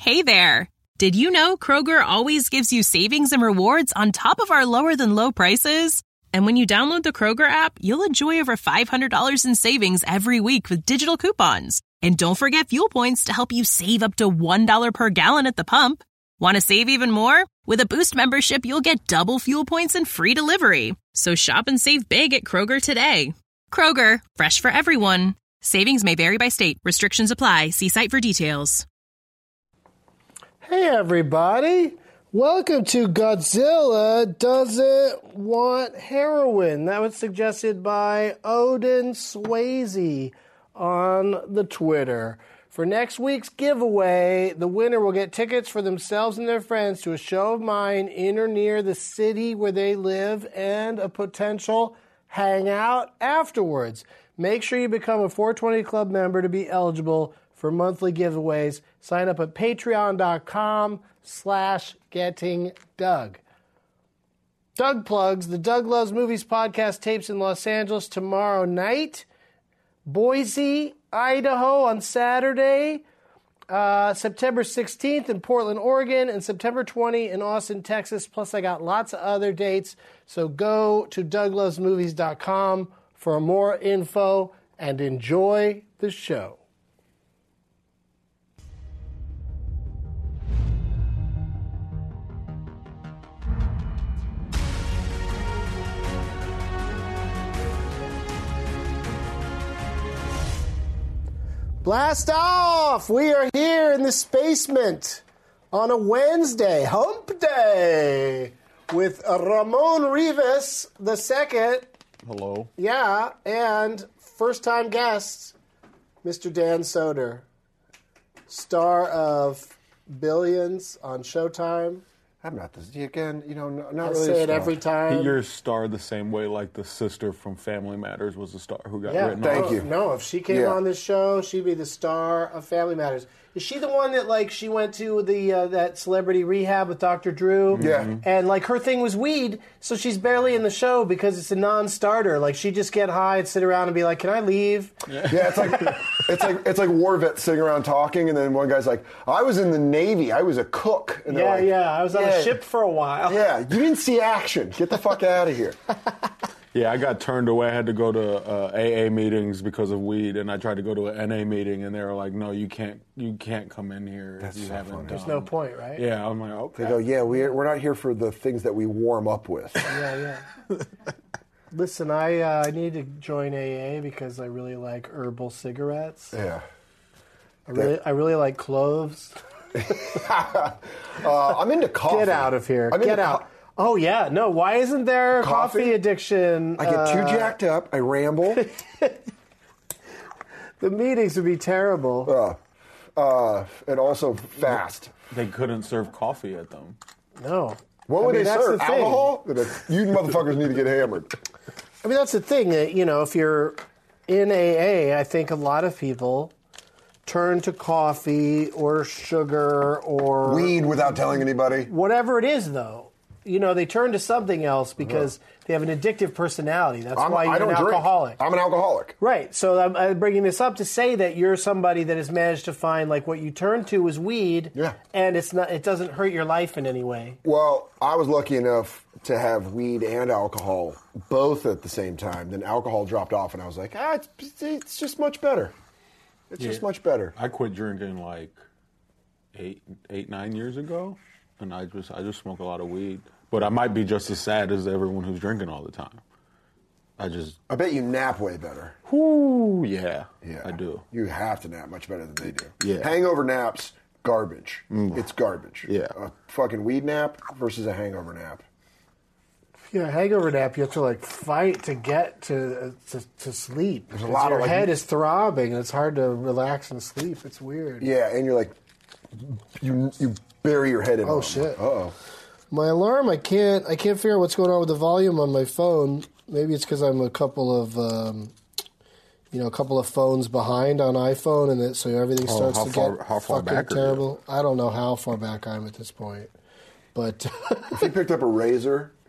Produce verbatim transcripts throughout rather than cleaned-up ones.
Hey there! Did you know Kroger always gives you savings and rewards on top of our lower-than-low prices? And when you download the Kroger app, you'll enjoy over five hundred dollars in savings every week with digital coupons. And don't forget fuel points to help you save up to one dollar per gallon at the pump. Want to save even more? With a Boost membership, you'll get double fuel points and free delivery. So shop and save big at Kroger today. Kroger, fresh for everyone. Savings may vary by state. Restrictions apply. See site for details. Hey, everybody. Welcome to Godzilla Doesn't Want Heroin. That was suggested by Odin Swayze on the Twitter. For next week's giveaway, the winner will get tickets for themselves and their friends to a show of mine in or near the city where they live and a potential hangout afterwards. Make sure you become a four twenty Club member to be eligible for monthly giveaways. Sign up at patreon.com slash getting Doug. Doug Plugs, the Doug Loves Movies podcast tapes in Los Angeles tomorrow night. Boise, Idaho on Saturday, uh, September sixteenth in Portland, Oregon, and September twentieth in Austin, Texas. Plus, I got lots of other dates. So go to doug loves movies dot com for more info and enjoy the show. Blast off! We are here in the Spacement on a Wednesday, hump day, with Ramon Rivas the second. Hello. Yeah, and first-time guest, Mister Dan Soder, star of Billions on Showtime. I'm not this again. You know, not, not I really. say a it star. every time. You're a star the same way like the sister from Family Matters was a star who got Yeah, written thank off. you. No, if she came Yeah. on this show, she'd be the star of Family Matters. Is she the one that, like, she went to the uh, that celebrity rehab with Doctor Drew? Yeah. And, like, her thing was weed, so she's barely in the show because it's a non-starter. Like, she'd just get high and sit around and be like, can I leave? Yeah, it's like it's like it's like war vets sitting around talking, and then one guy's like, "I was in the Navy. I was a cook." And they're Yeah, like, yeah. I was on yeah, a ship for a while. Yeah, you didn't see action. Get the fuck out of here. Yeah, I got turned away. I had to go to uh, A A meetings because of weed, and I tried to go to an N A meeting, and they were like, "No, you can't. You can't come in here. That's you so haven't funny. done." There's no point, right? Yeah, I'm like, okay. They go, "Yeah, we're we're not here for the things that we warm up with." Yeah, yeah. Listen, I uh, I need to join A A because I really like herbal cigarettes. Yeah. I really I really like cloves. Uh, I'm into coffee. Get out of here. I'm Get into out. co- Oh, yeah. No, why isn't there coffee, Coffee? addiction? I get too uh, jacked up. I ramble. The meetings would be terrible. uh, uh, and also fast. They couldn't serve coffee at them. No. What I would mean, they that's serve? the thing. Alcohol? They're like, you motherfuckers need to get hammered. I mean, that's the thing. That, you know, if you're in A A, I think a lot of people turn to coffee or sugar or Weed without telling anybody. whatever it is, though. You know, they turn to something else because they have an addictive personality. That's I'm, why you're I don't an drink. alcoholic. I'm an alcoholic. Right. So I'm, I'm bringing this up to say that you're somebody that has managed to find, like, what you turn to is weed, Yeah. and it's not. It doesn't hurt your life in any way. Well, I was lucky enough to have weed and alcohol both at the same time. Then alcohol dropped off, and I was like, ah, it's, it's just much better. It's Yeah. just much better. I quit drinking like eight, eight, nine years ago, and I just, I just smoke a lot of weed. But I might be just as sad as everyone who's drinking all the time. I just, I bet you nap way better. whoo, yeah, Yeah, I do. You have to nap much better than they do. Yeah. Hangover naps, garbage. It's garbage. Yeah. A fucking weed nap versus a hangover nap. Yeah, hangover nap. You have to like fight to get to to, to sleep. There's a lot your of, like, head is throbbing, and it's hard to relax and sleep. It's weird. Yeah, and you're like, you you bury your head in. Oh, them. shit. Uh-oh. My alarm, I can't I can't figure out what's going on with the volume on my phone. Maybe it's because I'm a couple of um, you know a couple of phones behind on iPhone, and it, so everything Oh, starts how to far- get how far fucking back are you? terrible. I don't know how far back I am at this point, but If you picked up a razor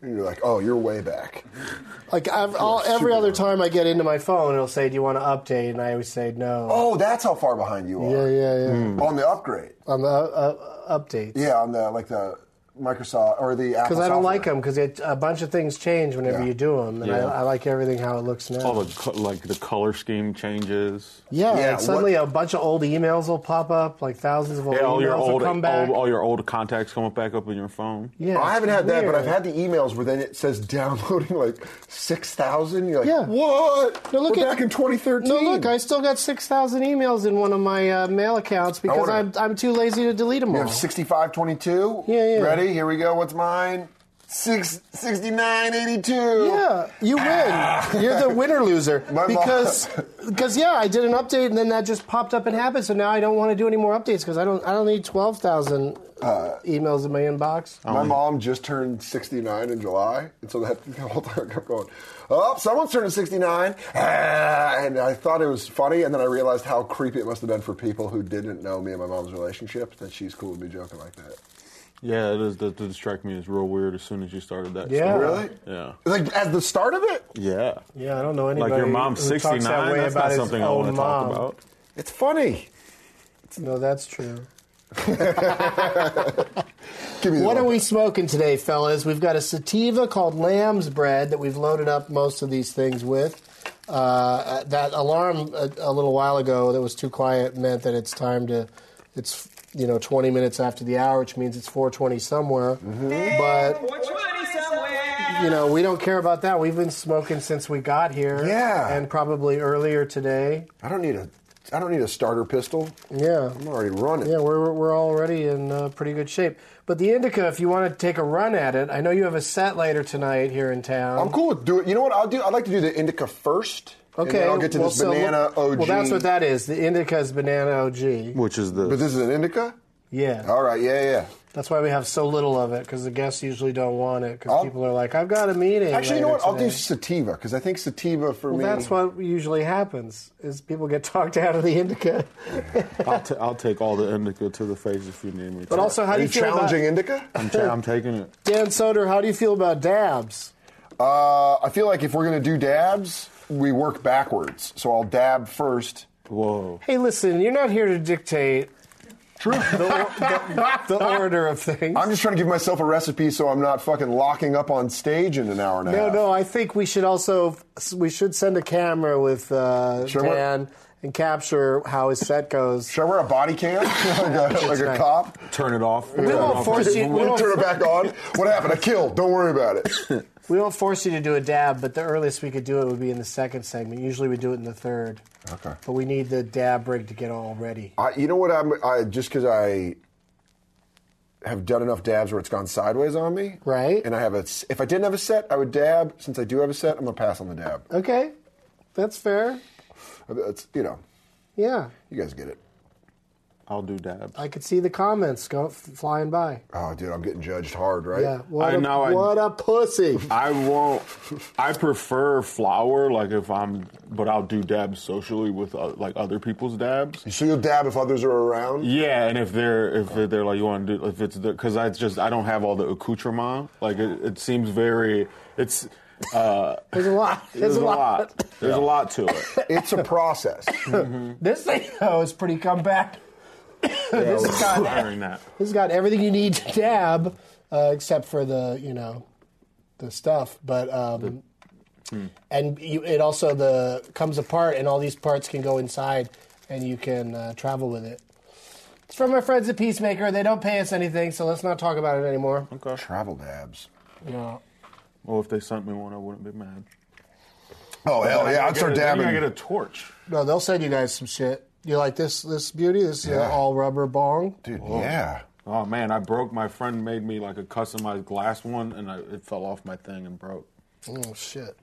And you're like, oh, you're way back. Like I've, all, every other time I get into my phone, it'll say, "Do you want to update?" And I always say no. Oh, that's how far behind you Yeah, are. yeah, yeah. Mm. On the upgrade. On the uh, updates. Yeah, on the like the Microsoft or the Apple. Because I don't software. like them because a bunch of things change whenever Yeah. you do them, and Yeah. I, I like everything how it looks now. All the co- like the color scheme changes. Yeah, Yeah, and suddenly what- a bunch of old emails will pop up, like thousands of old Yeah, all emails your will old, come back. all, all your old contacts come back up in your phone. yeah, I haven't it's had that, but weird. I've had the emails where then it says downloading like six thousand. You're like, Yeah. what? No, look We're at- back in twenty thirteen. No, look, I still got six thousand emails in one of my uh, mail accounts because wonder- I'm I'm too lazy to delete them You all. have sixty-five twenty-two. Yeah, yeah. Ready? Here we go. What's mine? Six sixty-nine eighty-two. Yeah, you win. You're the winner loser My mom- because because yeah, I did an update and then that just popped up and happened. So now I don't want to do any more updates because I don't I don't need twelve thousand uh, emails in my inbox. My mom just turned sixty-nine in July, and so that the whole time I kept going, oh, someone's turning sixty-nine. Ah, and I thought it was funny, and then I realized how creepy it must have been for people who didn't know me and my mom's relationship, that she's cool with me joking like that. Yeah, it is. That did strike me as real weird as soon as you started that. Yeah. story. Really? Yeah. Like, at the start of it? Yeah. Yeah, I don't know anybody. Like your mom's who talks that sixty-nine. way That's about not his something I own want to mom. talk about. It's funny. No, that's true. Give me the What are one. we smoking today, fellas? We've got a sativa called Lamb's Bread that we've loaded up most of these things with. Uh, that alarm a, a little while ago that was too quiet meant that it's time to, it's, you know, twenty minutes after the hour, which means it's four twenty somewhere. Mm-hmm. But, four twenty somewhere. you know, we don't care about that. We've been smoking since we got here. Yeah. And probably earlier today. I don't need a, I don't need a starter pistol. Yeah. I'm already running. Yeah, we're we're already in uh, pretty good shape. But the indica, if you want to take a run at it, I know you have a set later tonight here in town. I'm cool with do it. You know what I'll do? I'd like to do the indica first. And Okay, then I'll get to well, this so banana look- O G. Well, that's what that is. The indica is banana O G. Which is the. But this is an indica? Yeah, All right, yeah, yeah. that's why we have so little of it because the guests usually don't want it because I'll- people are like, "I've got a meeting." Actually, you know later what? I'll do today." sativa because I think sativa for Well, me. that's what usually happens: is people get talked out of the indica. I'll, t- I'll take all the indica to the face if you need me. But to. also, how Are do you you feel challenging about indica? I'm, ta- I'm taking it. Dan Soder? How do you feel about dabs? Uh, I feel like if we're going to do dabs, we work backwards. So I'll dab first. Whoa. Hey, listen, you're not here to dictate the, the, the order of things. I'm just trying to give myself a recipe so I'm not fucking locking up on stage in an hour and a No, half. no. I think we should also we should send a camera with uh, Should I wear- Dan and capture how his set goes. Should I wear a body cam like a, like a right. cop? Turn it off. We won't force you. We We'll won't, turn it back on. What happened? I killed. Don't worry about it. we won't force you to do a dab, but the earliest we could do it would be in the second segment. Usually we do it in the third. Okay. But we need the dab rig to get all ready. I, you know what? I'm I, just because I have done enough dabs where it's gone sideways on me, Right. And I have a. If I didn't have a set, I would dab. Since I do have a set, I'm gonna pass on the dab. Okay, that's fair. It's you know, Yeah, you guys get it. I'll do dabs. I could see the comments go flying by. Oh, dude, I'm getting judged hard, right? Yeah, what, I a, know, I- what a pussy. I won't. I prefer flour, like if I'm, but I'll do dabs socially with uh, like other people's dabs. So you'll dab if others are around. Yeah, and if they're if they're like you want to do if it's because I just I don't have all the accoutrement. Like it, it seems very it's. Uh, There's a lot. There's, there's a lot. There's a lot to it. It's a process. This thing, though, is pretty compact. this, has got, Firing that. this has got everything you need to dab, uh, except for the, you know, the stuff. But um, and you, it also the comes apart, and all these parts can go inside, and you can uh, travel with it. It's from our friends at Peacemaker. They don't pay us anything, so let's not talk about it anymore. Okay. Travel dabs. Yeah. Well, if they sent me one, I wouldn't be mad. Oh hell Then I yeah! gotta I'd start get a- then dabbing. I get a torch. No, they'll send you guys some shit. You like this this beauty? This Yeah. uh, all rubber bong? Dude, yeah. Oh man, I broke. My friend made me like a customized glass one, and I, it fell off my thing and broke. Oh, shit.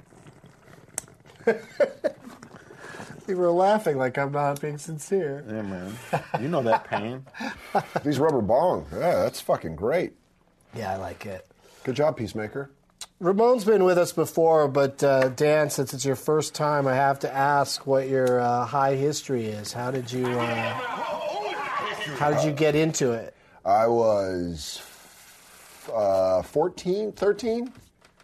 You were laughing like I'm not being sincere. Yeah, man. You know that pain. These rubber bong. Yeah, that's fucking great. Yeah, I like it. Good job, Peacemaker. Ramon's been with us before, but uh, Dan, since it's your first time, I have to ask what your uh, high history is. How did you uh, how did you get into it? I was uh, fourteen, thirteen.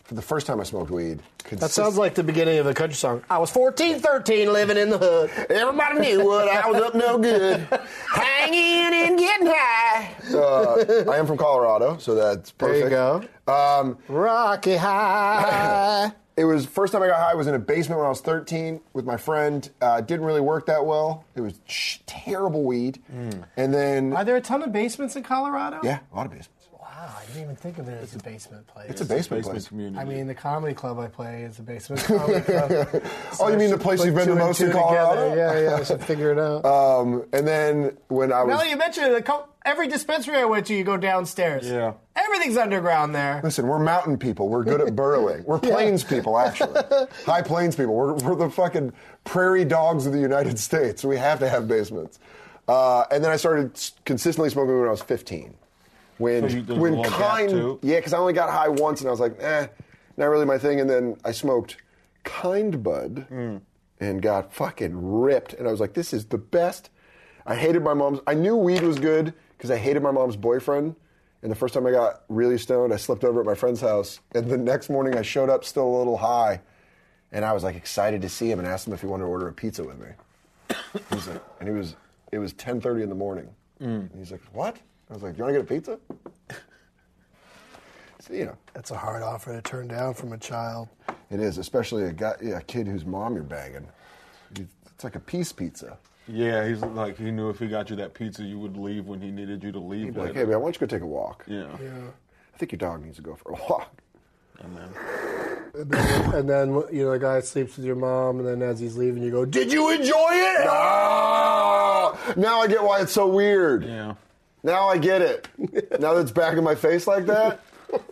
for the first time I smoked weed. That sounds like the beginning of the country song. I was fourteen, thirteen, living in the hood. Everybody knew what I was up no good. Hanging and getting high. Uh, I am from Colorado, so that's perfect. There you go. Um, Rocky High. It was first time I got high was in a basement when I was thirteen with my friend. Uh, didn't really work that well. It was sh- terrible weed. Mm. And then Are there a ton of basements in Colorado? yeah, a lot of basements. Wow, I didn't even think of it as a basement place. It's a basement, Basement place. community. I mean, the comedy club I play is a basement comedy club. Oh, you mean the place Put you've been two the and most two in Colorado? together. Yeah, yeah, I should figure it out. Um, and then when I was Now that you mentioned it, the co- every dispensary I went to, you go downstairs. Yeah. Everything's underground there. Listen, we're mountain people. We're good at burrowing. We're plains people, actually. High plains people. We're, we're the fucking prairie dogs of the United States. So we have to have basements. Uh, and then I started s- consistently smoking when I was fifteen. When, So you- there's a when little gap, kind, too? yeah, because I only got high once, and I was like, eh, not really my thing. And then I smoked Kind Bud Mm. and got fucking ripped. And I was like, this is the best. I hated my mom's. I knew weed was good because I hated my mom's boyfriend. And the first time I got really stoned, I slept over at my friend's house. And the next morning, I showed up still a little high. And I was like excited to see him and asked him if he wanted to order a pizza with me. He was like, and he was, it was ten thirty in the morning. Mm. And he's like, what? I was like, you want to get a pizza? So, you know. That's a hard offer to turn down from a child. It is, especially a, guy, yeah, a kid whose mom you're banging. It's like a peace pizza. Yeah, he's like, he knew if he got you that pizza, you would leave when he needed you to leave. He'd be like, later. hey, man, why don't you go take a walk? Yeah. Yeah. I think your dog needs to go for a walk. And then, And then, and then, you know, the guy sleeps with your mom, and then as he's leaving, you go, Did you enjoy it? Oh! Now I get why it's so weird. yeah. Now I get it. Now that it's back in my face like that,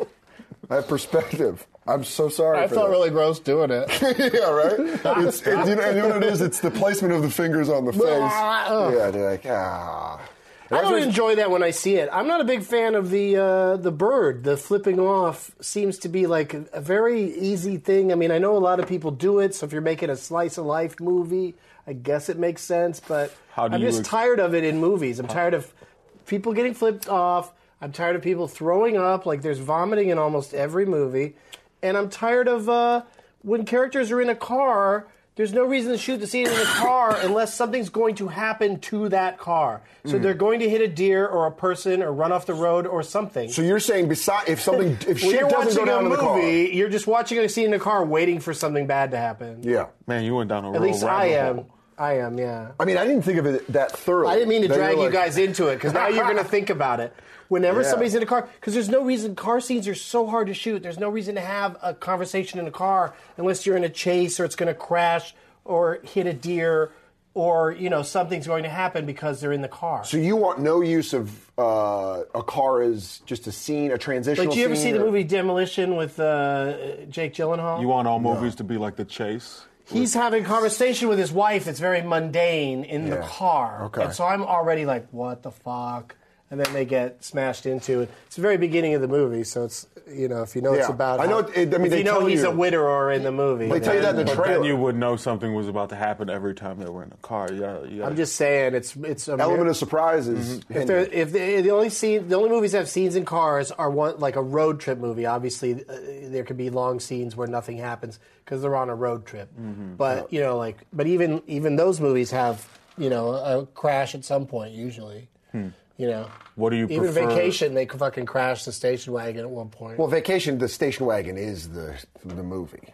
I have perspective. I'm so sorry. I for felt that. really gross doing it. Yeah, right? It's, it, you, know, you know what it is? It's the placement of the fingers on the face. Yeah, they're like, ah. I don't enjoy that when I see it. I'm not a big fan of the uh, the bird. The flipping off seems to be like a, a very easy thing. I mean, I know a lot of people do it, so if you're making a slice of life movie, I guess it makes sense, but How do I'm you just ex- tired of it in movies. I'm tired of people getting flipped off. I'm tired of people throwing up. Like, there's vomiting in almost every movie. And I'm tired of uh, when characters are in a car, there's no reason to shoot the scene in the car unless something's going to happen to that car. So Mm. they're going to hit a deer or a person or run off the road or something. So you're saying beside if something if when shit you're doesn't watching go down a in the car. movie, you're just watching a scene in a car waiting for something bad to happen. Yeah. Man, you went down a At real least rabbit I am. hole. I am, yeah. I mean, I didn't think of it that thoroughly. I didn't mean to That drag you're you like- guys into it, because now you're going to think about it. Whenever Yeah. somebody's in a car, because there's no reason, car scenes are so hard to shoot. There's no reason to have a conversation in a car unless you're in a chase or it's going to crash or hit a deer or, you know, something's going to happen because they're in the car. So you want no use of uh, a car as just a scene, a transitional Like, do you ever scene see the or- movie Demolition with uh, Jake Gyllenhaal? You want all movies to be like The Chase? He's having a conversation with his wife that's very mundane in the Yeah. car. Okay. And so I'm already like, what the fuck? And then they get smashed into it. It's the very beginning of the movie, so it's, you know, if you know it's Yeah. about I know how- it- it- I mean, if they you know tell he's you- a widower in the movie. They tell you that in the But trailer. then you would know something was about to happen every time they were in the car. Yeah, yeah. I'm just saying, it's it's a Element of surprise is If, they're, if they, the only scene, the only movies that have scenes in cars are one like a road trip movie. Obviously, uh, there could be long scenes where nothing happens because they're on a road trip. But you know, like, but even even those movies have you know a crash at some point usually. You know, What do you even prefer- Vacation? They could fucking crash the station wagon at one point. well, Vacation, the station wagon is the the movie.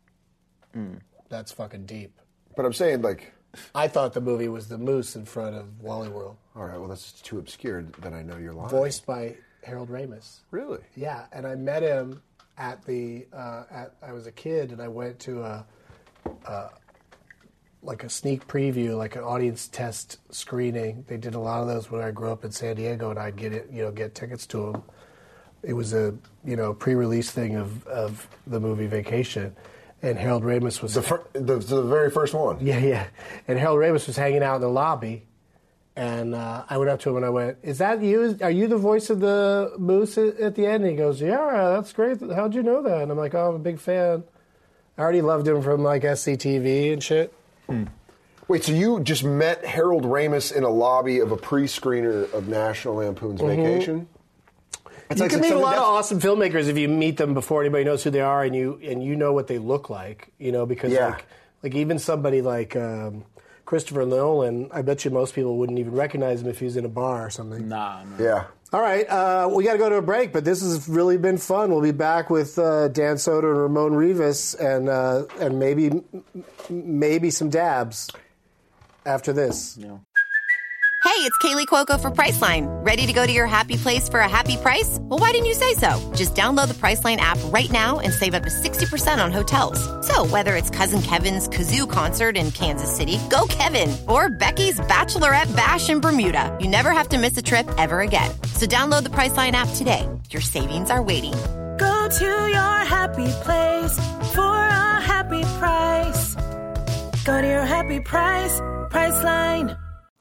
That's fucking deep. But I'm saying, like, I thought the movie was the moose in front of Wally World, all right, well, that's too obscure that I know you're lying. voiced by Harold Ramis. Really? Yeah, and I met him at the. Uh, at I was a kid, and I went to a, a, like a sneak preview, like an audience test screening. They did a lot of those when I grew up in San Diego, and I'd get it, you know, get tickets to them. It was a you know pre-release thing of of the movie Vacation, and Harold Ramis was The, fir- the the very first one. yeah, yeah. And Harold Ramis was hanging out in the lobby, and uh, I went up to him and I went, "Is that you? Are you the voice of the moose at, at the end?" And he goes, "Yeah, that's great. How'd you know that?" And I'm like, "Oh, I'm a big fan. I already loved him from like S C T V and shit." Wait, so you just met Harold Ramis in a lobby of a pre-screener of National Lampoon's Mm-hmm. Vacation? You like can meet a something lot of that's- awesome filmmakers if you meet them before anybody knows who they are, and you and you know what they look like. You know, because Yeah. like like even somebody like um, Christopher Nolan, I bet you most people wouldn't even recognize him if he was in a bar or something. Nah, man. Yeah. All right, uh, we got to go to a break, but this has really been fun. We'll be back with uh, Dan Soder and Ramon Rivas, and uh, and maybe maybe some dabs after this. Yeah. Hey, it's Kaylee Cuoco for Priceline. Ready to go to your happy place for a happy price? Well, why didn't you say so? Just download the Priceline app right now and save up to sixty percent on hotels. So whether it's Cousin Kevin's Kazoo Concert in Kansas City, go Kevin, or Becky's Bachelorette Bash in Bermuda, you never have to miss a trip ever again. So download the Priceline app today. Your savings are waiting. Go to your happy place for a happy price. Go to your happy price, Priceline.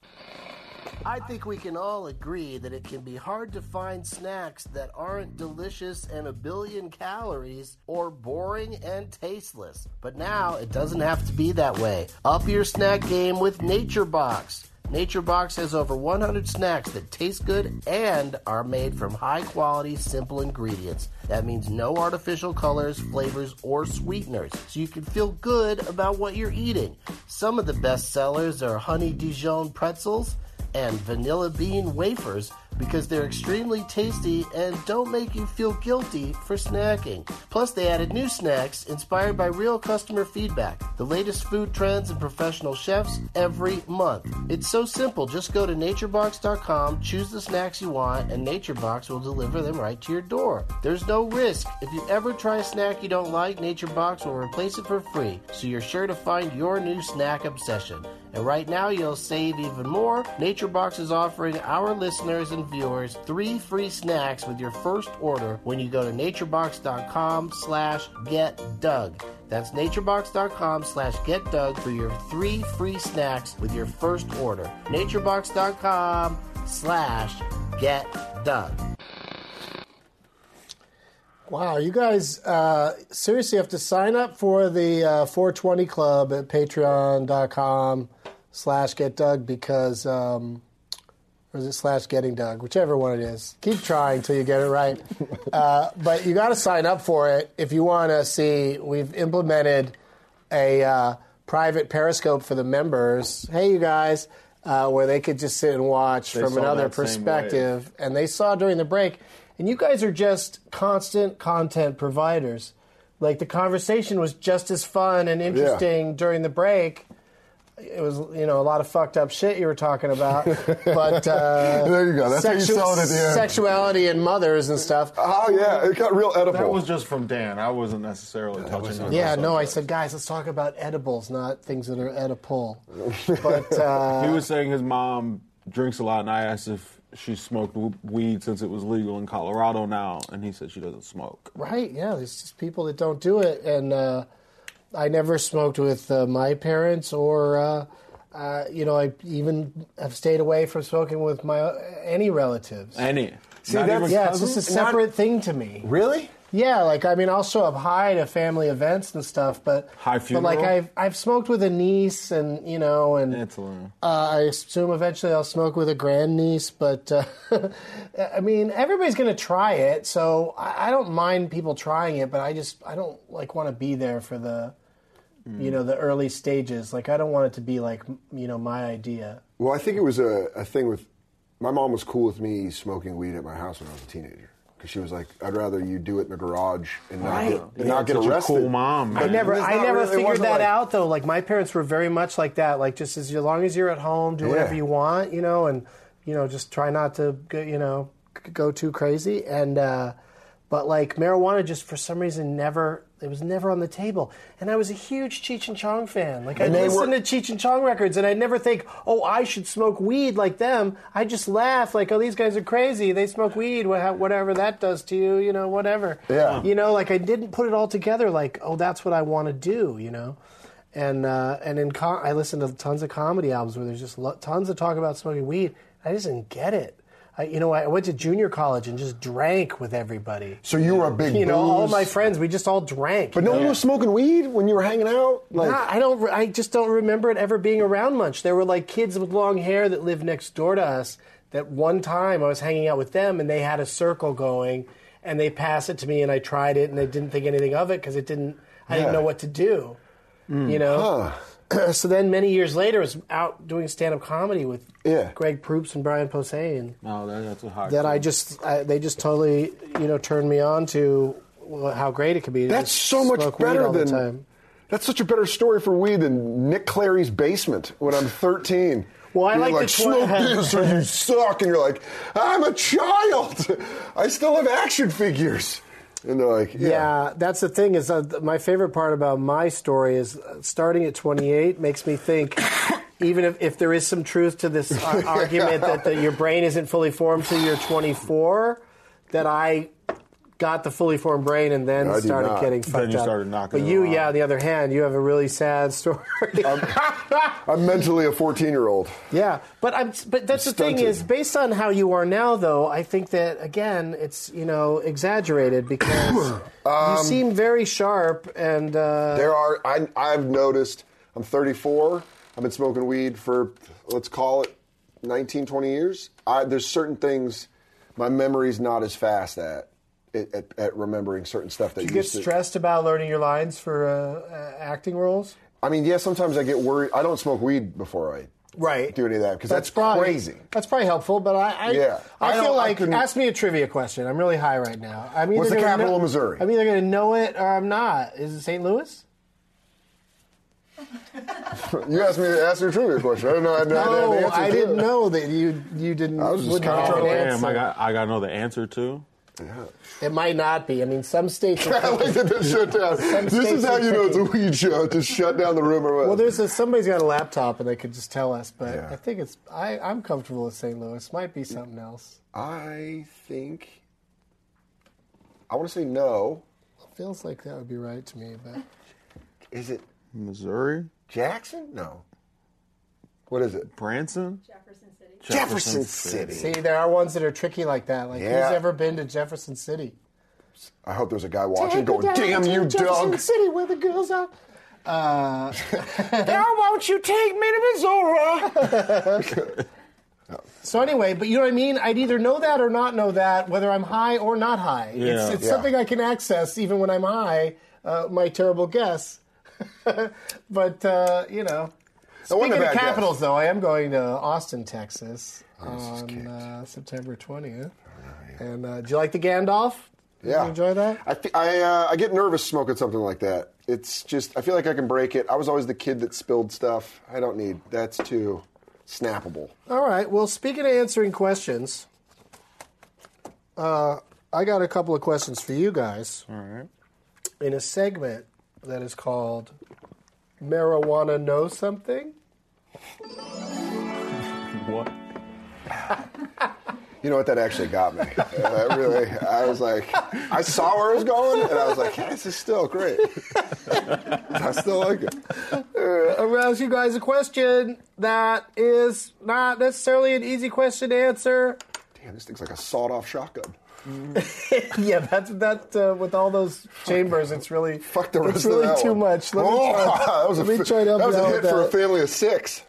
I think we can all agree that it can be hard to find snacks that aren't delicious and a billion calories or boring and tasteless. But now it doesn't have to be that way. Up your snack game with Nature Box. Nature Box has over one hundred snacks that taste good and are made from high-quality, simple ingredients. That means no artificial colors, flavors, or sweeteners, so you can feel good about what you're eating. Some of the best sellers are Honey Dijon pretzels and vanilla bean wafers because they're extremely tasty and don't make you feel guilty for snacking. Plus, they added new snacks inspired by real customer feedback, the latest food trends and professional chefs every month. It's so simple. Just go to nature box dot com, choose the snacks you want, and NatureBox will deliver them right to your door. There's no risk. If you ever try a snack you don't like, NatureBox will replace it for free, so you're sure to find your new snack obsession. And right now, you'll save even more. NatureBox is offering our listeners and viewers three free snacks with your first order when you go to naturebox dot com slash get Doug. That's naturebox dot com slash get Doug for your three free snacks with your first order. naturebox dot com slash get Doug. Wow, you guys uh, seriously have to sign up for the uh, four twenty Club at patreon dot com slash get Doug because, um, or is it slash getting Doug? Whichever one it is. Keep trying till you get it right. Uh, but you got to sign up for it if you want to see. We've implemented a uh, private Periscope for the members. Hey, you guys, uh, where they could just sit and watch They from saw another that same perspective. And they saw during the break. And you guys are just constant content providers. Like, the conversation was just as fun and interesting Yeah. during the break. It was, you know, a lot of fucked up shit you were talking about. But uh, There you go. That's how you sell it at the end. sexuality and mothers and stuff. Oh, yeah. It got real edible. That was just from Dan. I wasn't necessarily touching on Yeah, that no, I subject. said, guys, let's talk about edibles, not things that are edible. But uh, He was saying his mom drinks a lot, and I asked if she smoked w- weed since it was legal in Colorado now, and he said she doesn't smoke. right, yeah, there's just people that don't do it, and uh, I never smoked with uh, my parents, or uh, uh, you know, I even have stayed away from smoking with my uh, any relatives. Any. See, Not that's- even Yeah, it's just a cousins? separate thing to me. Really? Yeah, like, I mean, I'll show up high to family events and stuff, but High but like funeral? I've I've smoked with a niece, and you know, and It's a little... uh, I assume eventually I'll smoke with a grandniece. But uh, I mean, everybody's going to try it, so I, I don't mind people trying it, but I just I don't like want to be there for the you know the early stages. Like, I don't want it to be like you know my idea. Well, I think it was a, a thing with... My mom was cool with me smoking weed at my house when I was a teenager. Because she was like, I'd rather you do it in the garage and not Right. get, and Yeah, not get such a arrested. cool mom, I man. never, It's I not never really- it figured wasn't that like- out though. Like, my parents were very much like that. Like, just as long as you're at home, do whatever Yeah. you want, you know, and you know, just try not to, go, you know, c- go too crazy. And uh, but like marijuana, just for some reason, never. It was never on the table. And I was a huge Cheech and Chong fan. Like, I And they listened were- to Cheech and Chong records, and I'd never think, oh, I should smoke weed like them. I just laugh, like, oh, these guys are crazy. They smoke weed, wha- whatever that does to you, you know, whatever. Yeah. You know, like, I didn't put it all together, like, oh, that's what I want to do, you know? And uh, and in com- I listened to tons of comedy albums where there's just lo- tons of talk about smoking weed. I just didn't get it. I, you know, I went to junior college and just drank with everybody. So you were a big You know, all booze- my friends, we just all drank. But no one was smoking weed when you were hanging out? Like, Nah, I don't. I just don't remember it ever being around much. There were like kids with long hair that lived next door to us that one time I was hanging out with them and they had a circle going and they passed it to me and I tried it and I didn't think anything of it because it didn't. I Yeah. didn't know what to do. Mm. You know. Huh. So then many years later, I was out doing stand-up comedy with yeah. Greg Proops and Brian Posehn. No, that, that's a hard. That thing. I just I, they just totally you know turned me on to how great it could be. To That's just so much smoke weed better all the than. time. That's such a better story for weed than Nick Clary's basement when I'm thirteen. Well, I you're like like, the tw- smoke this or you suck, and you're like, I'm a child. I still have action figures. And they're like, yeah. Yeah, that's the thing is uh, my favorite part about my story is uh, starting at twenty-eight makes me think, even if, if there is some truth to this ar- argument that the, your brain isn't fully formed till you're twenty-four, that I got the fully formed brain and then No, I did started not. getting fucked Then you up. started knocking But it you, around. yeah, on the other hand, you have a really sad story. I'm, I'm mentally a fourteen-year-old. Yeah, but I'm. But that's I'm the thing stunted. is, based on how you are now, though, I think that again, it's you know exaggerated because Um, you seem very sharp and. Uh, There are, I, I've noticed, I'm thirty-four. I've been smoking weed for, let's call it, nineteen, twenty years. I, there's certain things my memory's not as fast at. At, at, at remembering certain stuff that Do you get used to. stressed about learning your lines for uh, uh, acting roles? I mean, yeah, sometimes I get worried. I don't smoke weed before I Right. do any of that because that's, probably, crazy. That's probably helpful, but I, I, Yeah. I, I feel don't- I like couldn't- ask me a trivia question. I'm really high right now. I'm What's either the gonna capital know- of Missouri? I'm either going to know it or I'm not. Is it Saint Louis? You asked me to ask your trivia question. I didn't know I had, I had No, an answer I to didn't it. know that you you didn't. I was just wouldn't kinda have trying an to- Damn, answer. I got I got to know the answer too. It might not be. I mean, some states. Are I like that they shut down. This states is how are you know it's a tricky. weed show. To shut down the room or what? Well, there's a, somebody's got a laptop and they could just tell us, but Yeah. I think it's. I, I'm comfortable with Saint Louis. Might be something else. I think I want to say no. Feels like that would be right to me, but Is it Missouri, Jackson? No. What is it? Branson, Jefferson City. Jefferson City. see, there are ones that are tricky like that. Like, Yeah. who's ever been to Jefferson City? I hope there's a guy watching Take me going, down "Damn to you, Jefferson Doug! City, where the girls are. Uh, Now won't you take me to Missouri?" so anyway, but you know what I mean? I'd either know that or not know that, whether I'm high or not high. Yeah. It's, it's Yeah. something I can access even when I'm high. Uh, my terrible guess. But, uh, you know. That wasn't Speaking a of bad guess. capitals, though, I am going to Austin, Texas this is on kicked. uh, September twentieth. And uh, do you like the Gandalf? Did Yeah. you enjoy that? I th- I, uh, I get nervous smoking something like that. It's just I feel like I can break it. I was always the kid that spilled stuff. I don't need that's too snappable. All right. Well, speaking of answering questions, uh, I got a couple of questions for you guys. All right. In a segment that is called Marijuana Know Something. What? You know what? That actually got me. Uh, really, I was like, I saw where it was going, and I was like, hey, this is still great. I still like it. Uh, I'm going to ask you guys a question that is not necessarily an easy question to answer. Damn, this thing's like a sawed-off shotgun. Yeah, that's that. Uh, with all those chambers, it's really Fuck the rest it's really of that too one. much. Let oh, me try, that was a, let me fi- try to help that was you a out hit with for a that. family of six.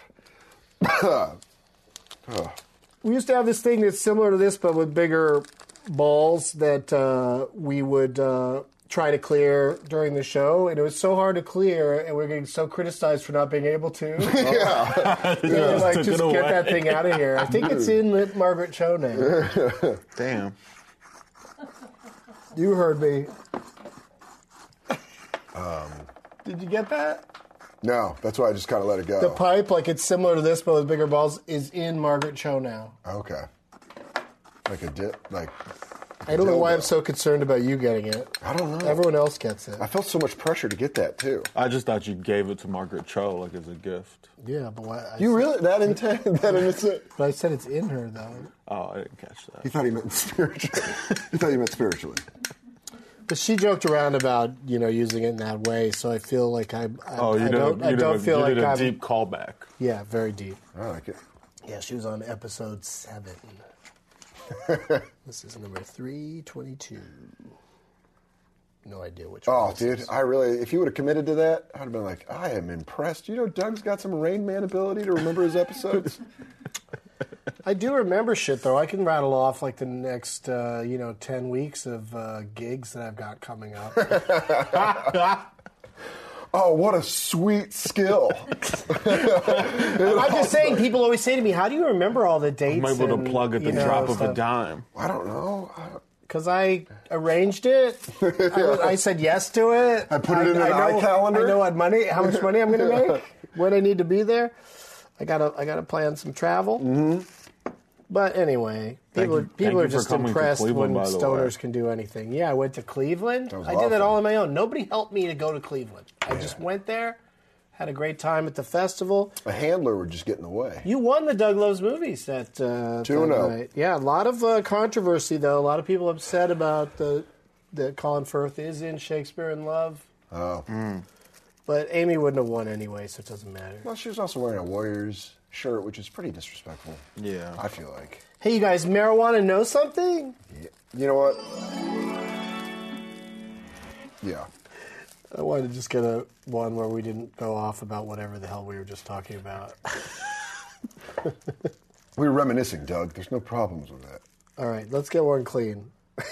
We used to have this thing that's similar to this, but with bigger balls that uh, we would uh, try to clear during the show, and it was so hard to clear, and we we're getting so criticized for not being able to. Yeah. We were like, Took just it get away. that thing out of here. I think it's in Lit Margaret Cho now. Damn. You heard me. Did you get that? No, that's why I just kind of let it go. The pipe, like it's similar to this, but with bigger balls, is in Margaret Cho now. Okay. Like a dip, like. I don't know why dildo. I'm so concerned about you getting it. I don't know. Everyone else gets it. I felt so much pressure to get that too. I just thought you gave it to Margaret Cho like as a gift. Yeah, but why? I You said, really that intent that innocent? But I said it's in her though. Oh, I didn't catch that. He thought he meant spiritually. He thought he meant spiritually. But she joked around about you know using it in that way, so I feel like I. I Oh, you I did, don't. a, I you don't did, a, feel you like did a I'm. deep callback. Yeah, very deep. I like it. Yeah, she was on episode seven. This is number three twenty-two. No idea which one. Oh, this dude, is. I really, if you would have committed to that, I'd have been like, I am impressed. You know, Doug's got some Rain Man ability to remember his episodes. I do remember shit, though. I can rattle off, like, the next, uh, you know, ten weeks of uh, gigs that I've got coming up. Oh, what a sweet skill. I'm just saying, people always say to me, how do you remember all the dates? I'm able and, to plug at the you know, drop of stuff? a dime. I don't know. Because I arranged it. I, was- I said yes to it. I put it in an know, iCalendar. I know what money, how much money I'm going to make, when I need to be there. I gotta, I gotta plan some travel. Mm-hmm. But anyway, Thank people, you- people thank are you for just coming to impressed when Cleveland, by the way. stoners can do anything. Yeah, I went to Cleveland. That was I did that awesome. all on my own. Nobody helped me to go to Cleveland. I just went there, had a great time at the festival. A handler would just get in the way. You won the Doug Loves Movies that, uh, two that and oh. night. Yeah, a lot of uh, controversy, though. A lot of people upset about the that Colin Firth is in Shakespeare in Love. Oh. But Amy wouldn't have won anyway, so it doesn't matter. Well, she was also wearing a Warriors shirt, which is pretty disrespectful. Yeah. I feel like. Hey, you guys, marijuana know something? Yeah. You know what? Yeah. I wanted to just get a one where we didn't go off about whatever the hell we were just talking about. We were reminiscing, Doug. There's no problems with that. All right, let's get one clean.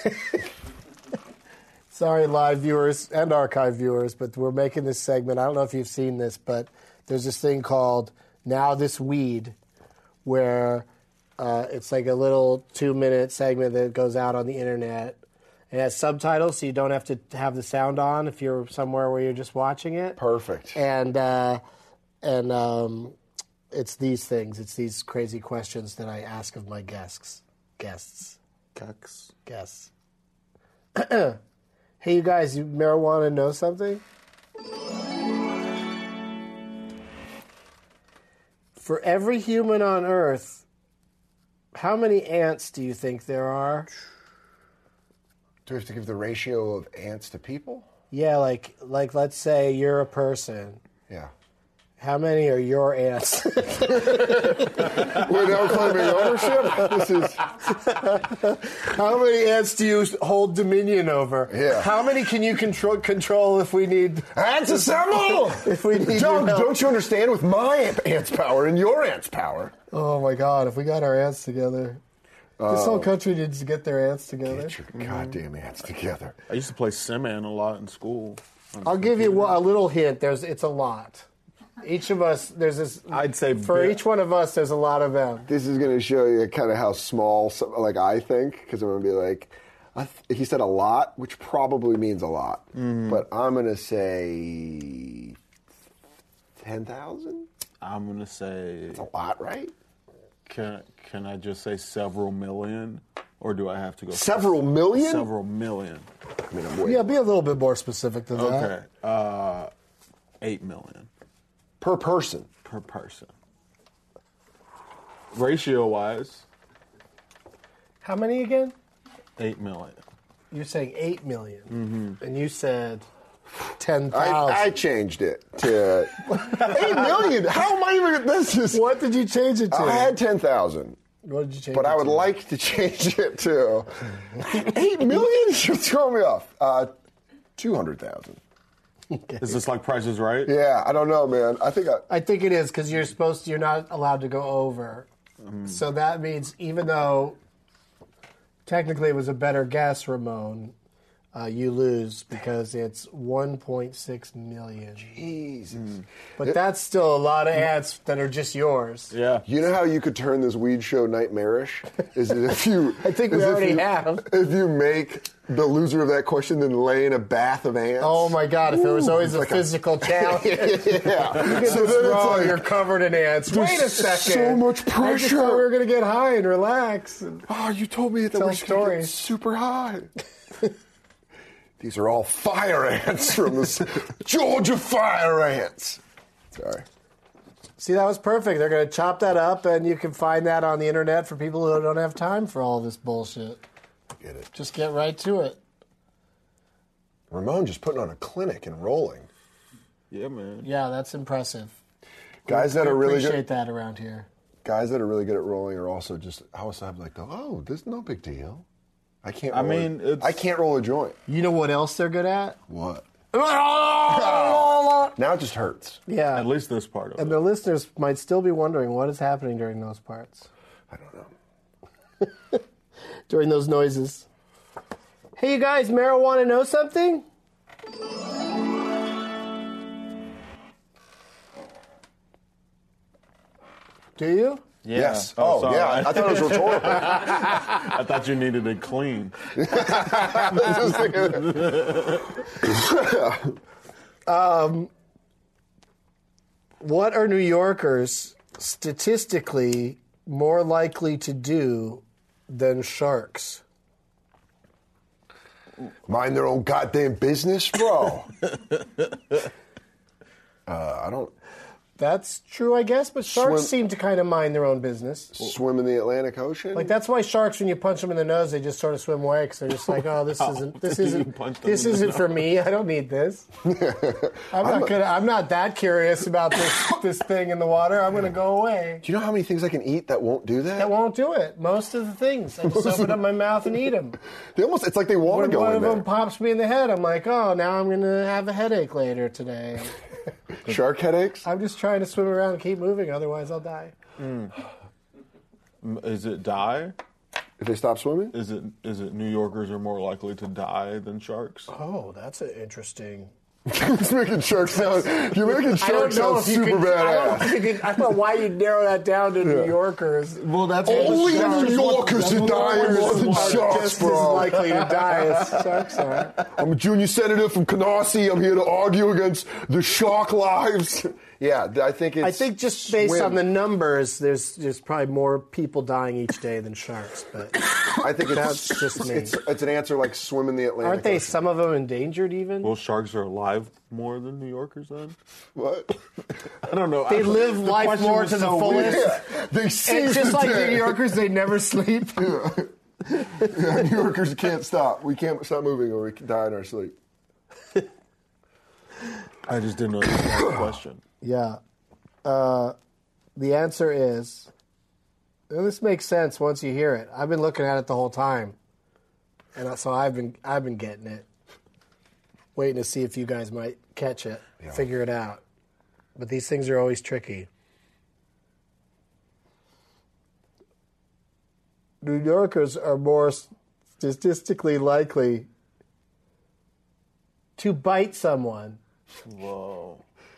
Sorry, live viewers and archive viewers, but we're making this segment. I don't know if you've seen this, but there's this thing called Now This Weed, where uh, it's like a little two-minute segment that goes out on the internet. It has subtitles, so you don't have to have the sound on if you're somewhere where you're just watching it. Perfect. And uh, and um, it's these things. It's these crazy questions that I ask of my guests. Guests. Cucks. Guests. Hey, you guys, you marijuana know something? For every human on Earth, how many ants do you think there are? Do we have to give the ratio of ants to people? Yeah, like like let's say you're a person. Yeah. How many are your ants? We're now claiming ownership? This is... How many ants do you hold dominion over? Yeah. How many can you control control if we need Ants assemble! if we need Doug, your help? don't you understand? With my ant's power and your ant's power. Oh my God! If we got our ants together, this whole country needs to get their ants together. Get your goddamn ants together. I used to play Simon a lot in school. I'll give you a little hint. There's it's a lot. Each of us, there's this. I'd say for bi- each one of us, there's a lot of them. This is going to show you kind of how small, some- like I think, because I'm going to be like, I th- he said a lot, which probably means a lot. But I'm going to say ten thousand? I'm gonna say. It's a lot, right? Can can I just say several million, or do I have to go Several million? several million? I mean, I'm way Yeah, be a little bit more specific than that. Okay, uh, eight million per person. per person. Ratio wise, How many again? eight million. You're saying eight million, mm-hmm. and you said ten I, thousand. I changed it to eight million. How am I even? This is. What did you change it to? I had ten thousand. What did you change But it I would to? like to change it to eight million. You're throwing me off. Uh, two hundred thousand. Is this like Price is Right? Yeah, I don't know, man. I think I. I think it is because you're supposed to, you're not allowed to go over. So that means even though technically it was a better guess, Ramon, uh, you lose because it's one point six million. Jesus. But that's still a lot of ants that are just yours. Yeah. You know how you could turn this weed show nightmarish? Is it if you? I think we is if already you- have. If you make the loser of that question then lay in a bath of ants. Oh my God! If it was always a like a- physical challenge, yeah. you get So this then it's wrong, like, you're covered in ants. there's Wait a second! so much I just pressure. thought we were going to get high and relax. And Oh, you told me that Tell we're just gonna get stories. super high. These are all fire ants from the s- Georgia fire ants. Sorry. See, that was perfect. They're going to chop that up, and you can find that on the internet for people who don't have time for all this bullshit. Get it. Just get right to it. Ramon just putting on a clinic and rolling. Yeah, man. Yeah, that's impressive. Guys that We are really appreciate good. that around here. Guys that are really good at rolling are also just. I also have like, oh, this is no big deal. I can't. I roll mean, a, it's- I can't roll a joint. You know what else they're good at? What? Now it just hurts. Yeah. At least this part of And it. the listeners might still be wondering what is happening during those parts. I don't know. During those noises. Hey, you guys, marijuana know something? Do you? Yeah. Yes. Oh, sorry. yeah. I thought it was rhetorical. I thought you needed it clean. um, what are New Yorkers statistically more likely to do than sharks? Mind their own goddamn business, bro. uh, I don't... That's true, I guess, but sharks Swim- seem to kind of mind their own business. Swim in the Atlantic Ocean? Like, that's why sharks, when you punch them in the nose, they just sort of swim away because they're just like, oh, this isn't this You isn't punched them this in the isn't for me. I don't need this. I'm not gonna. I'm not that curious about this this thing in the water. I'm gonna go away. Do you know how many things I can eat that won't do that? That won't do it. Most of the things, I just open up my mouth and eat them. They almost, it's like they want When to go one in of there. them pops me in the head, I'm like, oh, now I'm gonna have a headache later today. Shark headaches? I'm just trying to swim around and keep moving, otherwise I'll die. Mm. Is it die? If they stop swimming? Is it is it New Yorkers are more likely to die than sharks? Oh, that's an interesting... It's making sharks sound. You're making sharks sound super could, badass. I don't, think you could, I don't know why you'd narrow that down to New Yorkers. Well, that's Only what the New Yorkers to die more than Are sharks, just bro. as likely to die as sharks are. I'm a junior senator from Canarsie. I'm here to argue against the shark lives. Yeah, I think it's... I think just based swim. on the numbers, there's there's probably more people dying each day than sharks. But I think it's, that's just me. It's, it's an answer like swim in the Atlantic Aren't they Ocean. some of them endangered even? Well, sharks are alive more than New Yorkers then? What? I don't know. They I, live the life question more was to the so fullest. weird. Yeah, they see And just the like day. New Yorkers, they never sleep. Yeah. Yeah, New Yorkers can't stop. We can't stop moving or we can die in our sleep. I just didn't know the question. Yeah. Uh, the answer is, and this makes sense once you hear it. I've been looking at it the whole time, and so I've been I've been getting it, waiting to see if you guys might catch it, Yeah. figure it out. But these things are always tricky. New Yorkers are more statistically likely to bite someone. Whoa.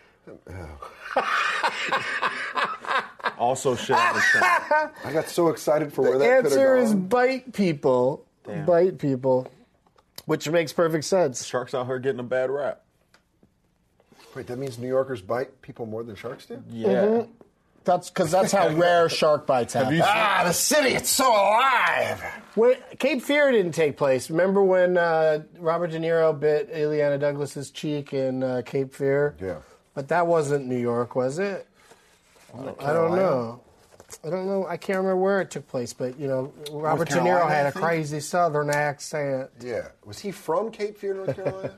Also shit on the chat. I got so excited for where The that could have answer is gone. bite people. Damn. Bite people. Which makes perfect sense. Sharks out here getting a bad rap. Wait, that means New Yorkers bite people more than sharks do? Yeah. Mm-hmm. That's because that's how rare shark bites happen. you seen- Ah, the city, it's so alive. When, Cape Fear didn't take place. Remember when uh, Robert De Niro bit Ileana Douglas's cheek in uh, Cape Fear? Yeah. But that wasn't New York, was it? I don't know. I don't know. I can't remember where it took place, but you know, Robert De Niro Carolina, had I a think? crazy Southern accent. Yeah. Was he from Cape Fear, North Carolina?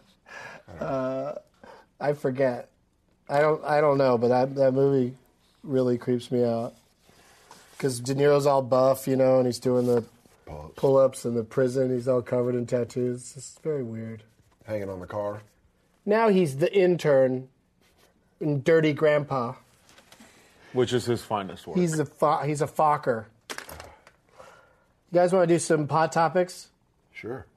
I forget. I don't. I don't know. But that that movie really creeps me out because De Niro's all buff, you know, and he's doing the Pull-ups. pull-ups in the prison. He's all covered in tattoos. It's very weird. Hanging on the car. Now he's the intern in Dirty Grandpa. Which is his finest work. He's a fo- he's a Fokker. You guys want to do some pot topics? Sure.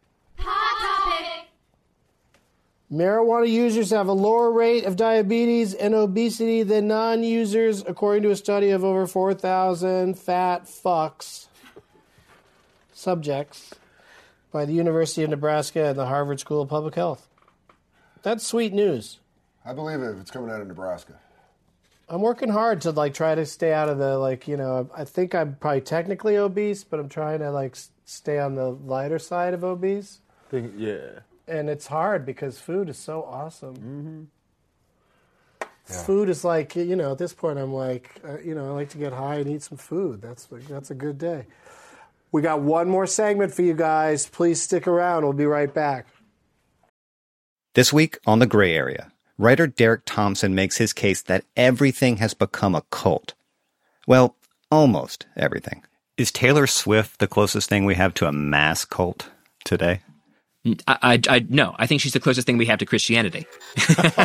Marijuana users have a lower rate of diabetes and obesity than non-users, according to a study of over four thousand fat fucks subjects by the University of Nebraska and the Harvard School of Public Health. That's sweet news. I believe it if it's coming out of Nebraska. I'm working hard to like try to stay out of the like, you know, I think I'm probably technically obese, but I'm trying to like s- stay on the lighter side of obese. Think- yeah. And it's hard because food is so awesome. Mm-hmm. Food is like, you know, at this point I'm like, uh, you know, I like to get high and eat some food. That's like, that's a good day. We got one more segment for you guys. Please stick around. We'll be right back. This week on The Gray Area, writer Derek Thompson makes his case that everything has become a cult. Well, almost everything. Is Taylor Swift the closest thing we have to a mass cult today? I, I, I no, I think she's the closest thing we have to Christianity.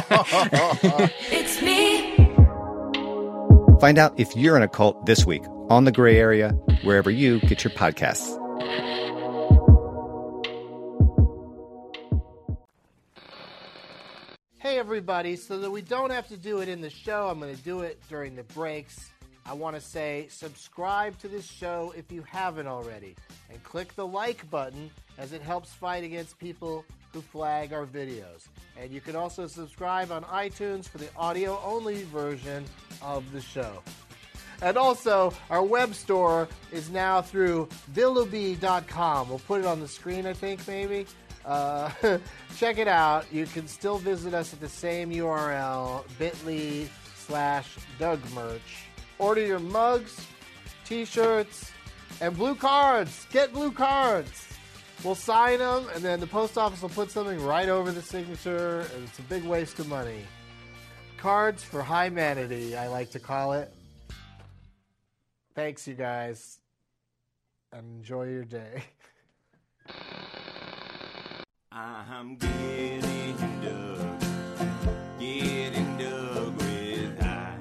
It's me. Find out if you're in a cult this week On the Gray Area, wherever you get your podcasts. Hey everybody, so that we don't have to do it in the show, I'm going to do it during the breaks. I want to say subscribe to this show if you haven't already, and click the like button as it helps fight against people who flag our videos. And you can also subscribe on iTunes for the audio-only version of the show. And also, our web store is now through Villuby dot com. We'll put it on the screen, I think, maybe. Uh, check it out. You can still visit us at the same U R L, bit.ly slash Doug Merch. Order your mugs, t-shirts, and blue cards. Get blue cards. We'll sign them, and then the post office will put something right over the signature, and it's a big waste of money. Cards for Hymanity, I like to call it. Thanks, you guys, and enjoy your day. I'm getting Doug, getting Doug with I.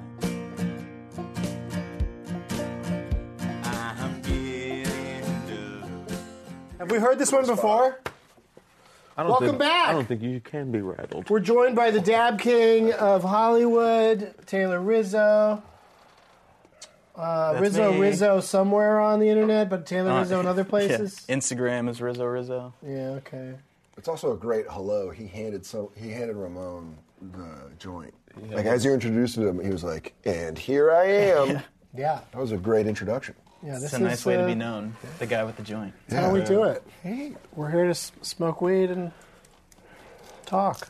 I'm getting Doug. Have we heard this one before? I don't Welcome think, back. I don't think you can be rattled. We're joined by the Dab King of Hollywood, Taylor Rizzo. Uh, Rizzo me. Rizzo somewhere on the internet, but Taylor Uh, Rizzo in other places? Yeah. Instagram is Rizzo Rizzo. Yeah, okay. It's also a great hello. He handed so he handed Ramon the joint. Like as you introduced him, he was like, "And here I am." Yeah. That was a great introduction. Yeah, this It's a is nice way to uh, be known. The guy with the joint. That's how we do it. Hey, we're here to s- smoke weed and talk.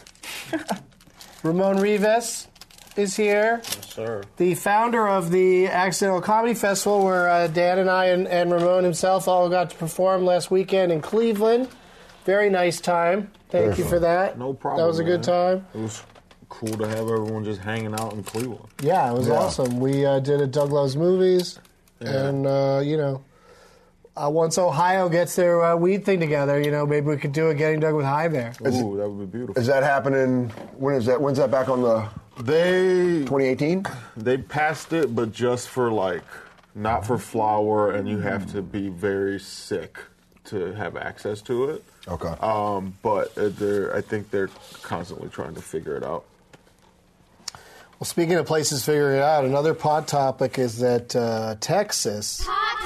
Ramon Rivas is here. Yes, sir. The founder of the Accidental Comedy Festival, where uh, Dan and I and, and Ramon himself all got to perform last weekend in Cleveland. Very nice time. Thank Very you fun. for that. No problem. That was a good man. time. It was cool to have everyone just hanging out in Cleveland. Yeah, it was Yeah. awesome. We uh, did a Doug Loves Movies, Yeah. and, uh, you know, uh, once Ohio gets their uh, weed thing together, you know, maybe we could do a Getting Doug with High there. Ooh, that would be beautiful. Is that happening? When is that? When's that back on the They twenty eighteen? they passed it, but just for like not for flour, and you have to be very sick to have access to it. Okay. Um, but uh, they're I think they're constantly trying to figure it out. Well, speaking of places figuring it out, another pot topic is that uh, Texas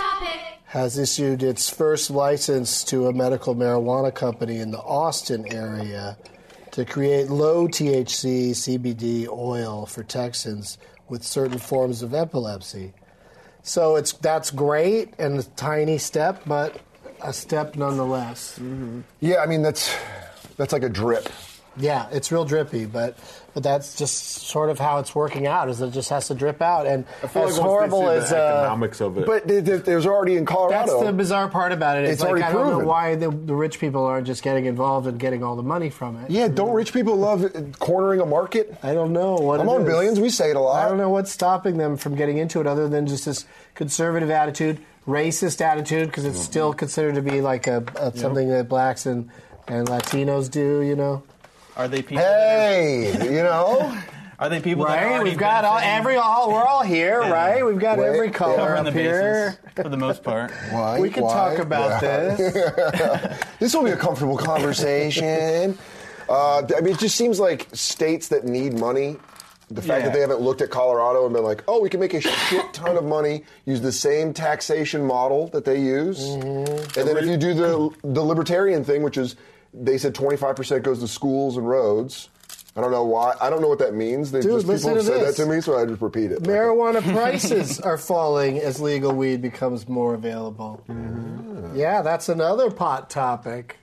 has issued its first license to a medical marijuana company in the Austin area to create low T H C C B D oil for Texans with certain forms of epilepsy. So it's that's great and a tiny step, but a step nonetheless. Yeah, I mean that's that's like a drip. Yeah, it's real drippy, but but that's just sort of how it's working out. Is it just has to drip out, and I feel as like horrible once they see as the uh, economics of it. But th- th- there's already in that's Colorado. the bizarre part about it. It's, It's like already I don't know proven. why the, the rich people aren't just getting involved and getting all the money from it. Yeah, don't rich people love cornering a market? I don't know what. I'm it on is. Billions. We say it a lot. I don't know what's stopping them from getting into it, other than just this conservative attitude, racist attitude, because it's still considered to be like a, a something that blacks and and Latinos do. You know. Are they people? that Hey, you know. are, are they people that are Right, already we've got all benefiting- every all we're all here, right? We've got Wait, every yeah. color covering up the here. bases for the most part? Why? We can Why? talk about Yeah. this. This will be a comfortable conversation. Uh, I mean, it just seems like states that need money, the fact Yeah. that they haven't looked at Colorado and been like, oh, we can make a shit ton of money, use the same taxation model that they use. Mm-hmm. And then if you do the, the libertarian thing, which is they said twenty-five percent goes to schools and roads. I don't know why. I don't know what that means. They Dude, just listen people have to said this. that to me, so I just repeat it. Marijuana prices are falling as legal weed becomes more available. Yeah, that's another pot topic.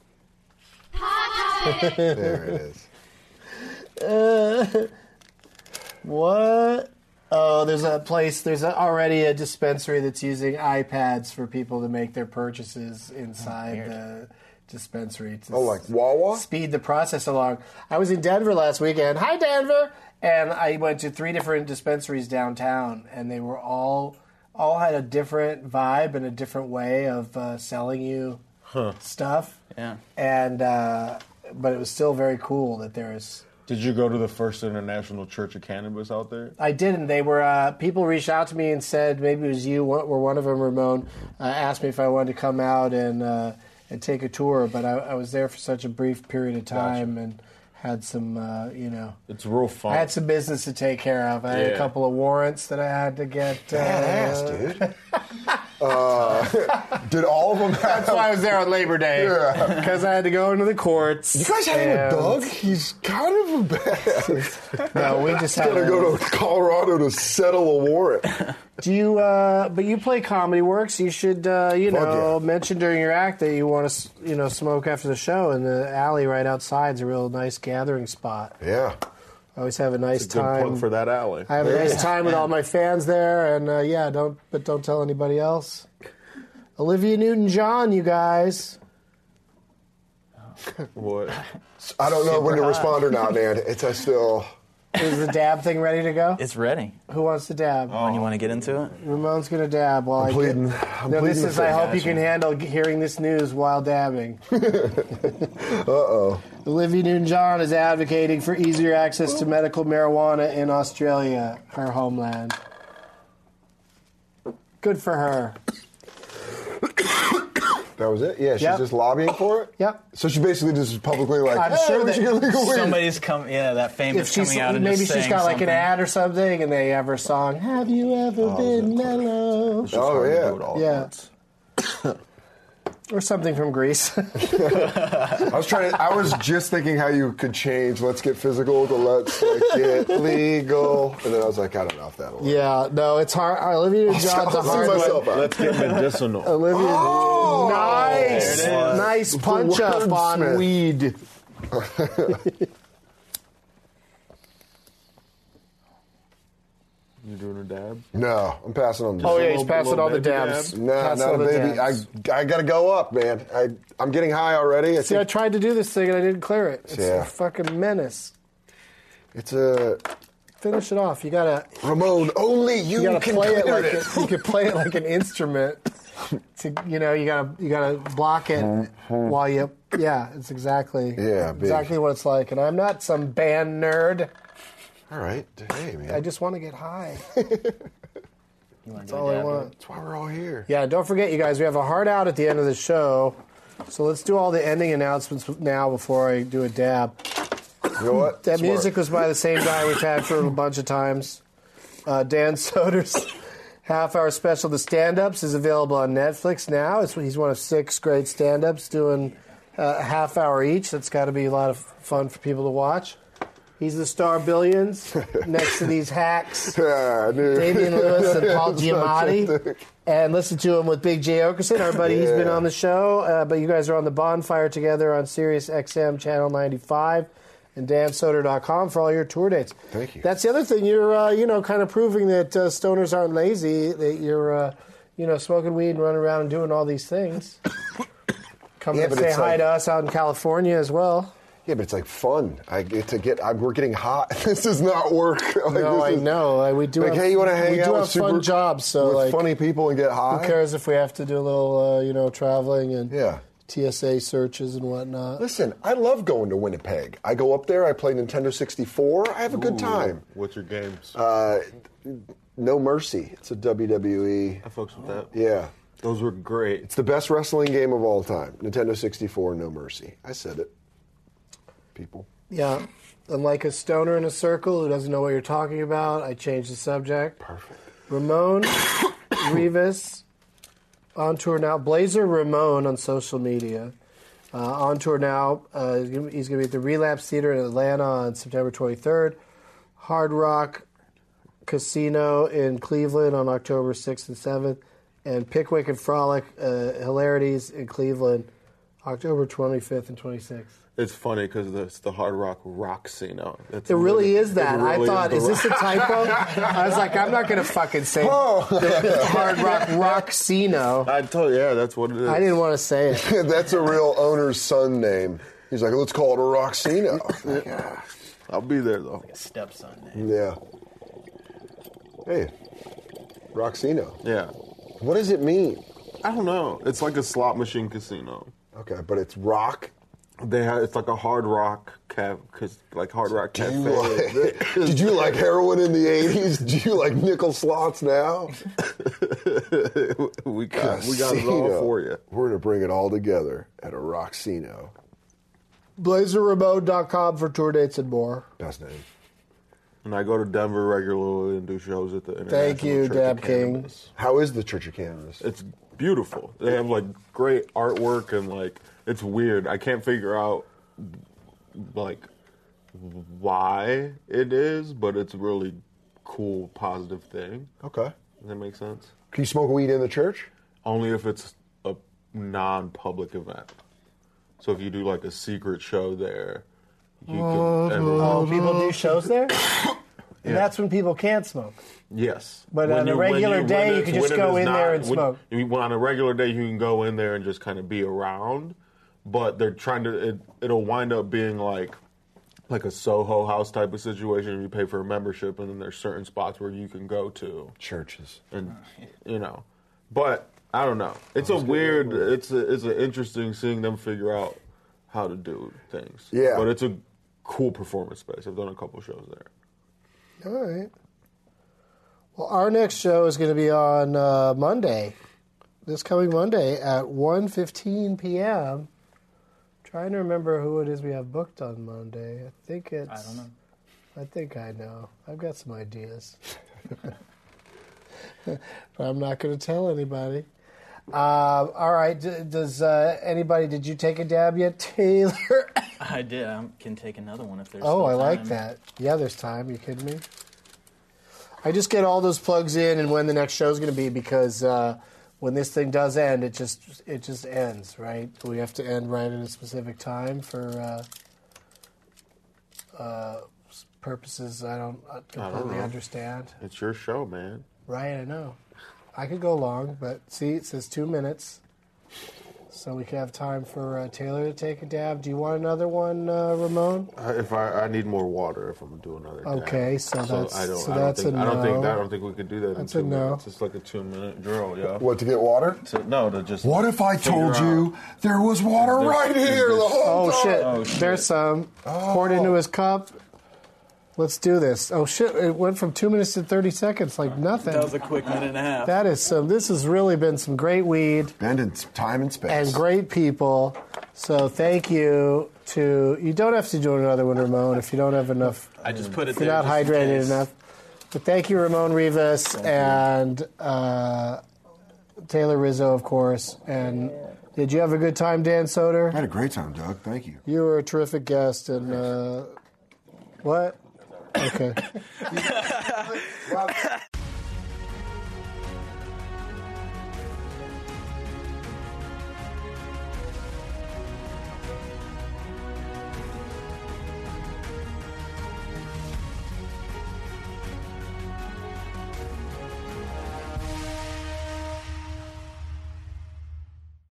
There it is. Uh, what? Oh, there's a place, there's a, already a dispensary that's using iPads for people to make their purchases inside the dispensary. To Oh, like Wawa? speed the process along. I was in Denver last weekend. Hi, Denver! And I went to three different dispensaries downtown, and they were all all had a different vibe and a different way of uh, selling you stuff. Yeah. And uh, but it was still very cool that there is Did you go to the First International Church of Cannabis out there? I didn't. They were uh, people reached out to me and said maybe it was you or one of them, Ramon, uh, asked me if I wanted to come out and uh, and take a tour. But I, I was there for such a brief period of time and had some, uh, you know, it's real fun. I had some business to take care of. I had Yeah. a couple of warrants that I had to get. Uh, Badass, dude. uh, did all of them have... That's why I was there on Labor Day. Because I had to go into the courts. You guys hang with and- Doug? He's kind of a badass. No, we just He's had going to go to Colorado to settle a warrant. Do you, uh, but you play Comedy Works. You should, uh, you Fuck know, yeah. mention during your act that you want to, you know, smoke after the show. And the alley right outside is a real nice gathering spot. Yeah. I always have a nice It's a good time. plug for that alley. I have a nice time with all my fans there. And, uh, yeah, don't, but don't tell anybody else. Olivia Newton-John, you guys. What? I don't know when to respond or not, man. It's I still... Is the dab thing ready to go? It's ready. Who wants to dab? Oh, and you want to get into it? Ramon's going to dab while I'm I pleading. get... I'm no, pleading this the is, I fifth. hope you can handle hearing this news while dabbing. Uh-oh. Olivia Newton-John is advocating for easier access to medical marijuana in Australia, her homeland. Good for her. That was it? Yeah, she's Yep. just lobbying for it? Yep. So she basically just publicly like, I'm hey, sure we that should get legal weed. Somebody's come. Yeah, that fame If is she's coming out and maybe just she's saying got like an something. ad or something, and they have her song "Have You Ever Been Mellow?" Oh, yeah. Do it all at Yeah. once. Or something from Greece. I was trying to, I was just thinking how you could change let's get physical to let's like, get legal. And then I was like, I don't know if that'll work. Yeah, no, it's hard. Olivia Newton-John's a I'll see hard myself one. out. Let's get medicinal. Olivia, Oh! nice, There it is. nice punch The up on wordsmith. weed. You doing a dab? No, I'm passing on. Oh yeah, little- he's passing little all the baby dabs. dab? No, Passing not all a the baby. I, dabs. I got to go up, man. I, I'm getting high already. I See, I think tried to do this thing and I didn't clear it. It's Yeah. a fucking menace. it's a Finish it off. You gotta, Ramon. Only you, you gotta can play it clear like a, you can play it like an instrument. To you know, you gotta you gotta block it while you. Yeah, it's exactly Yeah, big. exactly what it's like. And I'm not some band nerd. All right, hey man. I just want to get high. You want That's all I want. That's why we're all here. Yeah, don't forget, you guys, we have a hard out at the end of the show. So let's do all the ending announcements now before I do a dab. You know what? That Smart. music was by the same guy we've had for a bunch of times. Uh, Dan Soder's half-hour special, The Stand-Ups, is available on Netflix now. It's, he's one of six great stand-ups doing uh, a half hour each. That's got to be a lot of fun for people to watch. He's the star Billions next to these hacks. Yeah, I knew. Damian Lewis and Paul It's not Giamatti. something. And listen to him with Big J. Okerson, our buddy. He's been Yeah. on the show, uh, but you guys are on the bonfire together on Sirius X M Channel ninety-five and dan soder dot com for all your tour dates. Thank you. That's the other thing. You're, uh, you know, kind of proving that uh, stoners aren't lazy, that you're, uh, you know, smoking weed and running around and doing all these things. Come Yeah, and but say it's hi like- to us out in California as well. Yeah, but it's like fun. I get to get. I, we're getting hot. This is not work. Like, No, this I is, know. Like, we do Like, have, hey, you want to hang we out do with have super fun jobs, so with like, funny people and get high? who cares if we have to do a little, uh, you know, traveling and Yeah. T S A searches and whatnot. Listen, I love going to Winnipeg. I go up there. I play Nintendo sixty-four. I have a good Ooh, time. What's your games? Uh, No Mercy. It's a W W E. I fucks with that. Yeah. Those were great. It's the best wrestling game of all time. Nintendo sixty-four, No Mercy. I said it. People. Yeah. Unlike a stoner in a circle who doesn't know what you're talking about, I changed the subject. Perfect. Ramon Rivas, on tour now. Blazer Ramon on social media. Uh, on tour now. Uh, he's going to be at the Relapse Theater in Atlanta on September twenty-third. Hard Rock Casino in Cleveland on October sixth and seventh. And Pickwick and Frolic uh, Hilarities in Cleveland October twenty-fifth and twenty-sixth. It's funny because it's the Hard Rock Roxino. That's It really literally- is that. it really I thought, the is this a rock. typo? I was like, I'm not going to fucking say Hard Rock Roxino. I told you, yeah, that's what it is. I didn't want to say it. That's a real owner's son name. He's like, let's call it a Roxino. Yeah. I'll be there though. Stepson name. Yeah. Hey, Roxino. Yeah. What does it mean? I don't know. It's like a slot machine casino. Okay, but it's rock. They have, it's like a hard rock caf, cause like hard rock Do cafe. you like, did you like heroin in the eighties? Do you like nickel slots now? we got, we got it all for you. We're going to bring it all together at a Roxino. blazer ramon dot com for tour dates and more. Best name. And I go to Denver regularly and do shows at the International Thank you, Church Dab of King. Cannabis. How is the Church of Cannabis? It's beautiful. They have like great artwork and like it's weird. I can't figure out like why it is, but it's a really cool, positive thing. Okay. Does that make sense? Can you smoke weed in the church? Only if it's a non-public event. So if you do like a secret show there, you can. everyone- Oh, people do shows there? And Yeah. that's when people can't smoke. Yes. But When on a you- when regular you- day, when you it's- can just when it go is in there and when- smoke. you- when on a regular day, you can go in there and just kind of be around, but they're trying to. It, it'll wind up being like, like a Soho House type of situation. You pay for a membership, and then there's certain spots where you can go to, Churches. and you know. But I don't know. It's a weird. It's a, it's an interesting seeing them figure out how to do things. Yeah. But it's a cool performance space. I've done a couple shows there. All right. Well, our next show is going to be on uh, Monday, this coming Monday at one fifteen p.m. Trying to remember who it is we have booked on Monday. I think it's... I don't know. I think I know. I've got some ideas. But I'm not going to tell anybody. Uh, all right. D- does uh, anybody... Did you take a dab yet, Taylor? I did. I can take another one if there's Oh, still I like time. that. Yeah, there's time. You kidding me? I just get all those plugs in and when the next show's going to be because uh, when this thing does end, it just it just ends, right? We have to end right at a specific time for uh, uh, purposes I don't uh, completely know. understand. It's your show, man. Right, I know. I could go long, but see, it says two minutes. So we can have time for uh, Taylor to take a dab. Do you want another one, uh, Ramon? Uh, If I, I need more water if I'm gonna do another. dab. Okay, so that's- I don't, so I don't that's think, a I don't think no. that. I don't think we could do that That's in a two no. minutes. It's like a two minute drill, yeah. What, to get water? To, no, to just. What if I figure told out- you there was water This- right here the this- whole Oh time? shit. Oh, shit. There's some. Poured into his cup. Let's do this. Oh shit, it went from two minutes to thirty seconds like nothing. That was a quick minute and a half. That is some, this has really been some great weed Bend in time and space. and great people. So thank you to, you don't have to do another one, Ramon, if you don't have enough, I just put it if you're there. not just in hydrated case. enough. But thank you, Ramon Rivas and uh, Taylor Rizzo, of course. And did you have a good time, Dan Soder? I had a great time, Doug. Thank you. You were a terrific guest, and uh, what? Okay.